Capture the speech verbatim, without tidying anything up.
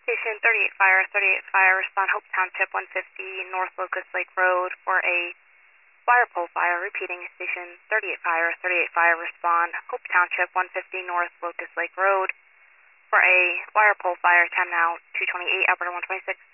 Station thirty-eight Fire, thirty-eight Fire, respond Hope Township one fifty North Locust Lake Road for a wire pole fire. Repeating, Station thirty-eight Fire, thirty-eight Fire, respond Hope Township one fifty North Locust Lake Road for a wire pole fire. Time now two twenty-eight, operator one twenty-six.